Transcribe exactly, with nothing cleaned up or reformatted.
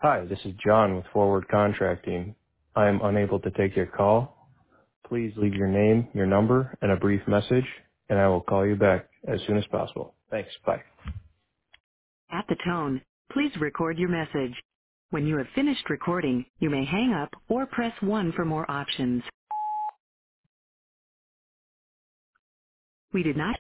Hi, this is John with Forward Contracting. I am unable to take your call. Please leave your name, your number, and a brief message, and I will call you back as soon as possible. Thanks. Bye. At the tone, please record your message. When you have finished recording, you may hang up or press one for more options. We did not